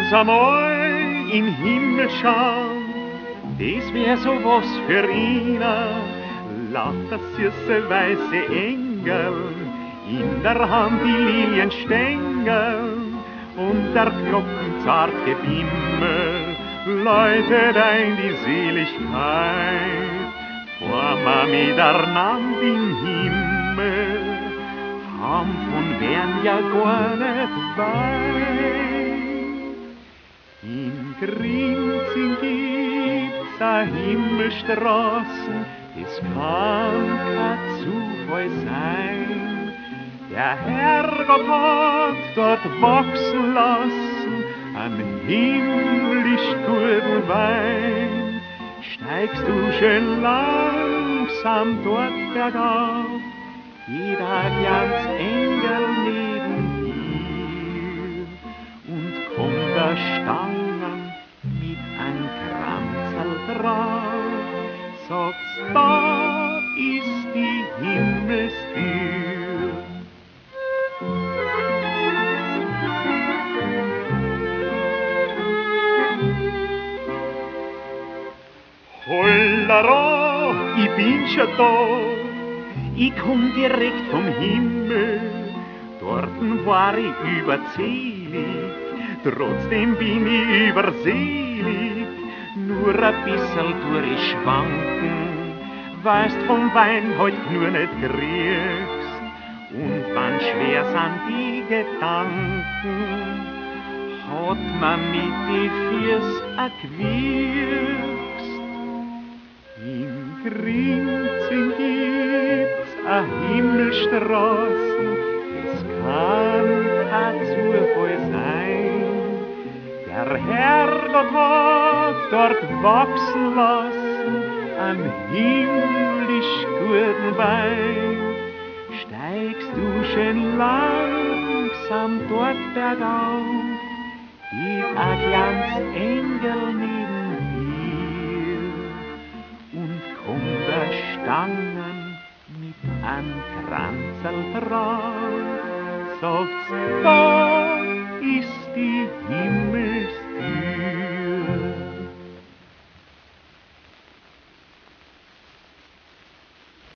uns einmal in Himmel schauen, das wär so was für ihn. Lauter süße weiße Engel, in der Hand die Lilienstängel und der Glocken zarte Bimmel läutet ein die Seligkeit. Vor mir miteinander im Himmel, haben von wern ja gar nicht weit. In Grinzing gibt's a Himmelstraßen, es kann kein Zufall sein. Der Herrgott hat dort wachsen lassen einen himmlisch guten Wein. Steigst du schön langsam dort bergauf, jeder ganz Engel neben dir und kommt der Stangen mit ein Kranzl drauf, sagt's, da ist die Himmelstür. Hollara, ich bin schon da, ich komm direkt vom Himmel, dorten war ich überzählig, trotzdem bin ich überselig, nur ein bissel durch ich schwanken, weißt vom Wein heut nur nicht kriegst, und wann schwer sind die Gedanken, hat man mit die Fürs erquickst. In Grinzing gibt's a Himmelstraßen, es kann kein Zufall sein. Der Herrgott hat dort wachsen lassen an himmlisch guten Wein. Steigst du schön langsam dort bergauf, geht a ganz Engel neben dir und kommt der Stangen mit an Kranzl drauf, sagt's, da ist die Himmel.